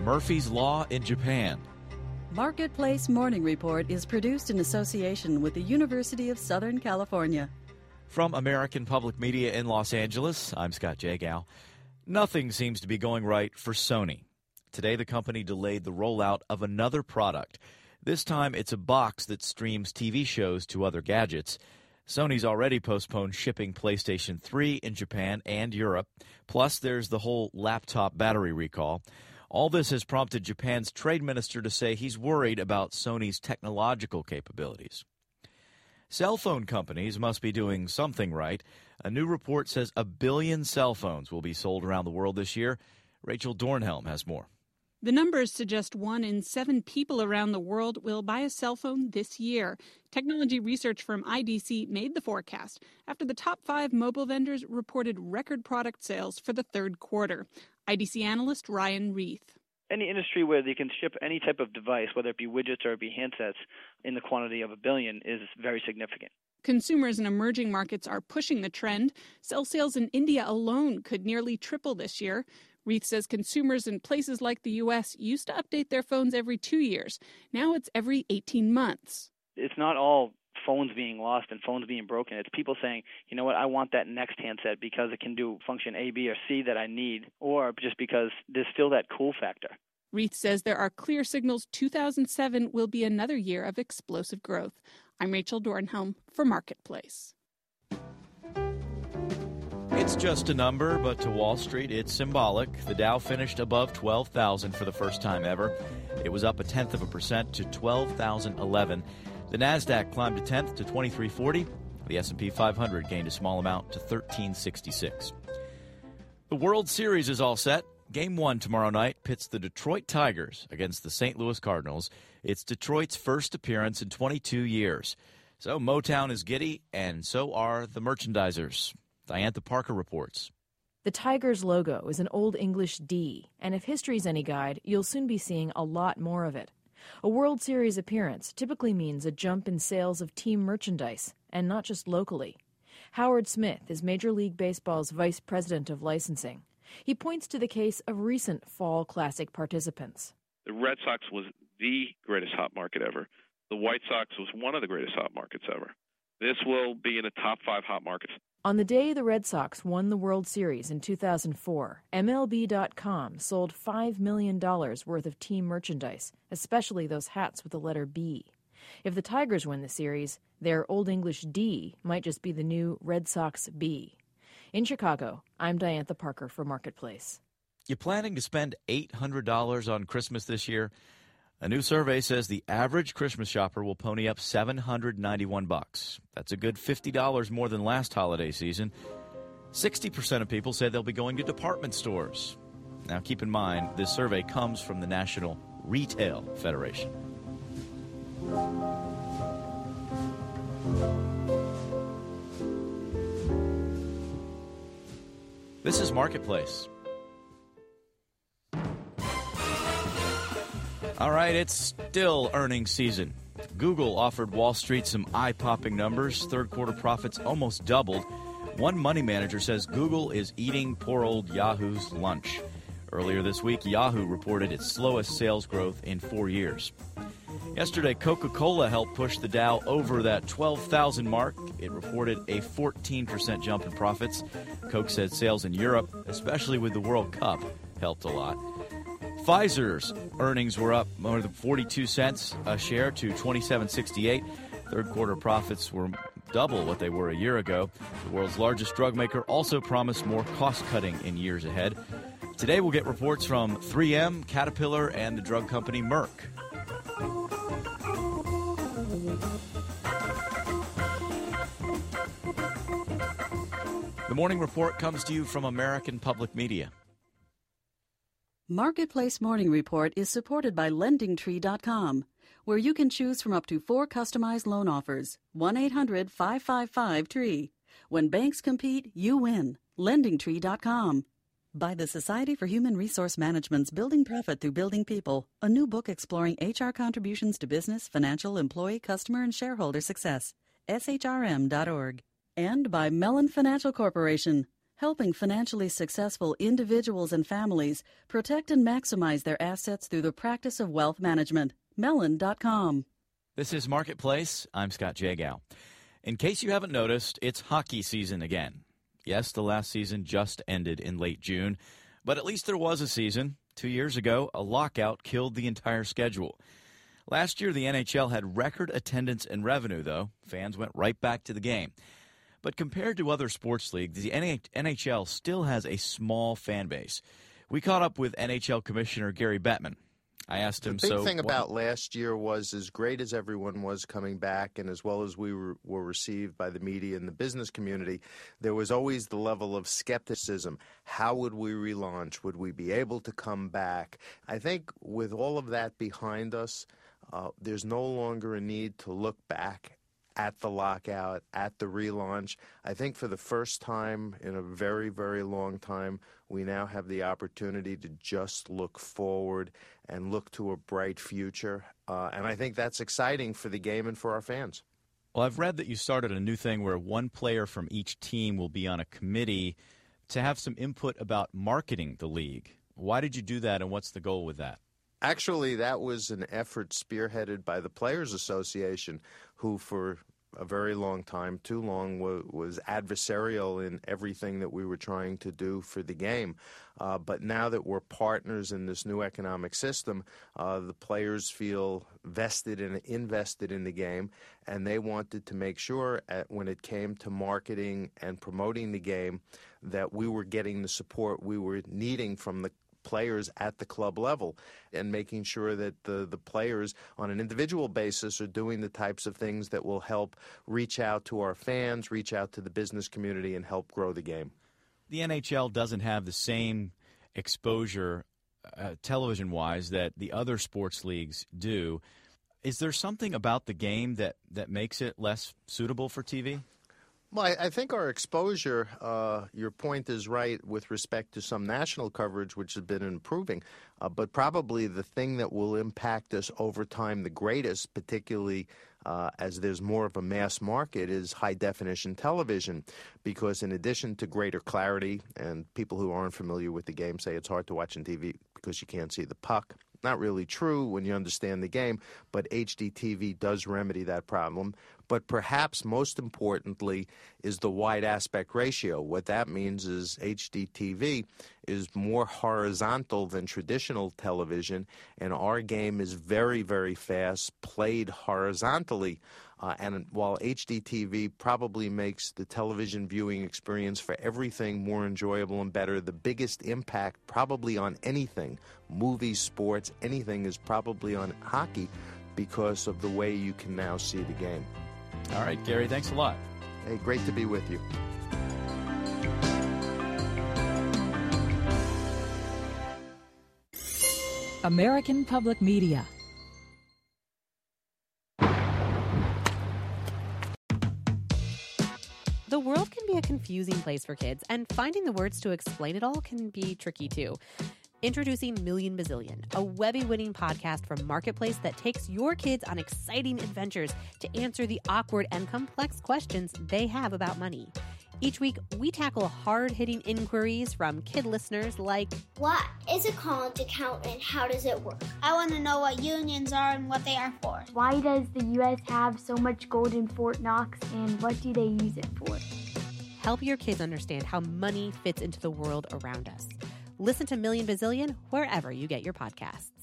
Murphy's Law in Japan. Marketplace Morning Report is produced in association with the University of Southern California. From American Public Media in Los Angeles, I'm Scott Jagow. Nothing seems to be going right for Sony. Today, the company delayed the rollout of another product. This time, it's a box that streams TV shows to other gadgets. Sony's already postponed shipping PlayStation 3 in Japan and Europe. Plus, there's the whole laptop battery recall. All this has prompted Japan's trade minister to say he's worried about Sony's technological capabilities. Cell phone companies must be doing something right. A new report says 1 billion cell phones will be sold around the world this year. Rachel Dornhelm has more. The numbers suggest 1 in 7 people around the world will buy a cell phone this year. Technology research firm IDC made the forecast after the top 5 mobile vendors reported record product sales for the third quarter. IDC analyst Ryan Reith. Any industry where they can ship any type of device, whether it be widgets or it be handsets, in the quantity of 1 billion is very significant. Consumers in emerging markets are pushing the trend. Cell sales in India alone could nearly triple this year. Reith says consumers in places like the U.S. used to update their phones every 2 years. Now it's every 18 months. It's not all phones being lost and phones being broken. It's people saying, you know what, I want that next handset because it can do function A, B, or C that I need, or just because there's still that cool factor. Reith says there are clear signals 2007 will be another year of explosive growth. I'm Rachel Dornhelm for Marketplace. It's just a number, but to Wall Street, it's symbolic. The Dow finished above 12,000 for the first time ever. It was up 0.1% to 12,011. The Nasdaq climbed 1/10 to 2340. The S&P 500 gained a small amount to 1366. The World Series is all set. Game 1 tomorrow night pits the Detroit Tigers against the St. Louis Cardinals. It's Detroit's first appearance in 22 years. So Motown is giddy, and so are the merchandisers. Diantha Parker reports. The Tigers logo is an Old English D, and if history's any guide, you'll soon be seeing a lot more of it. A World Series appearance typically means a jump in sales of team merchandise, and not just locally. Howard Smith is Major League Baseball's vice president of licensing. He points to the case of recent Fall Classic participants. The Red Sox was the greatest hot market ever. The White Sox was one of the greatest hot markets ever. This will be in the top 5 hot markets. On the day the Red Sox won the World Series in 2004, MLB.com sold $5 million worth of team merchandise, especially those hats with the letter B. If the Tigers win the series, their Old English D might just be the new Red Sox B. In Chicago, I'm Diantha Parker for Marketplace. You planning to spend $800 on Christmas this year? A new survey says the average Christmas shopper will pony up $791. That's a good $50 more than last holiday season. 60% of people say they'll be going to department stores. Now, keep in mind, this survey comes from the National Retail Federation. This is Marketplace. All right, it's still earnings season. Google offered Wall Street some eye-popping numbers. Third quarter profits almost doubled. One money manager says Google is eating poor old Yahoo's lunch. Earlier this week, Yahoo reported its slowest sales growth in 4 years. Yesterday, Coca-Cola helped push the Dow over that 12,000 mark. It reported a 14% jump in profits. Coke said sales in Europe, especially with the World Cup, helped a lot. Pfizer's earnings were up more than 42 cents a share to $27.68. Third quarter profits were double what they were a year ago. The world's largest drug maker also promised more cost-cutting in years ahead. Today we'll get reports from 3M, Caterpillar, and the drug company Merck. The Morning Report comes to you from American Public Media. Marketplace Morning Report is supported by LendingTree.com, where you can choose from up to 4 customized loan offers. 1-800-555-TREE. When banks compete, you win. LendingTree.com. By the Society for Human Resource Management's Building Profit Through Building People, a new book exploring HR contributions to business, financial, employee, customer, and shareholder success. SHRM.org. And by Mellon Financial Corporation. helping financially successful individuals and families protect and maximize their assets through the practice of wealth management. Mellon.com. This is Marketplace. I'm Scott Jagow. In case you haven't noticed, it's hockey season again. Yes, the last season just ended in late June, but at least there was a season. 2 years ago, a lockout killed the entire schedule. Last year, the NHL had record attendance and revenue, though. Fans went right back to the game. But compared to other sports leagues, the NHL still has a small fan base. We caught up with NHL Commissioner Gary Bettman. I asked him, the big thing about last year was, as great as everyone was coming back and as well as we were received by the media and the business community, there was always the level of skepticism. How would we relaunch? Would we be able to come back? I think with all of that behind us, there's no longer a need to look back at the lockout, at the relaunch. I think for the first time in a very, very long time, we now have the opportunity to just look forward and look to a bright future. And I think that's exciting for the game and for our fans. Well, I've read that you started a new thing where one player from each team will be on a committee to have some input about marketing the league. Why did you do that, and what's the goal with that? Actually, that was an effort spearheaded by the Players Association, who for a very long time, too long, was adversarial in everything that we were trying to do for the game. But now that we're partners in this new economic system, the players feel invested in the game, and they wanted to make sure when it came to marketing and promoting the game that we were getting the support we were needing from the players at the club level, and making sure that the players on an individual basis are doing the types of things that will help reach out to our fans, reach out to the business community, and help grow the game. The NHL doesn't have the same exposure television-wise that the other sports leagues do. Is there something about the game that makes it less suitable for TV? Well, I think our exposure, your point is right with respect to some national coverage, which has been improving. But probably the thing that will impact us over time the greatest, particularly as there's more of a mass market, is high-definition television. Because in addition to greater clarity, and people who aren't familiar with the game say it's hard to watch on TV because you can't see the puck. Not really true when you understand the game, but HDTV does remedy that problem. But perhaps most importantly is the wide aspect ratio. What that means is HDTV is more horizontal than traditional television, and our game is very, very fast, played horizontally. And while HDTV probably makes the television viewing experience for everything more enjoyable and better, the biggest impact probably on anything, movies, sports, anything, is probably on hockey because of the way you can now see the game. All right, Gary, thanks a lot. Hey, great to be with you. American Public Media. The world can be a confusing place for kids, and finding the words to explain it all can be tricky too. Introducing Million Bazillion, a Webby-winning podcast from Marketplace that takes your kids on exciting adventures to answer the awkward and complex questions they have about money. Each week, we tackle hard-hitting inquiries from kid listeners like, what is a college account and how does it work? I want to know what unions are and what they are for. Why does the U.S. have so much gold in Fort Knox, and what do they use it for? Help your kids understand how money fits into the world around us. Listen to Million Bazillion wherever you get your podcasts.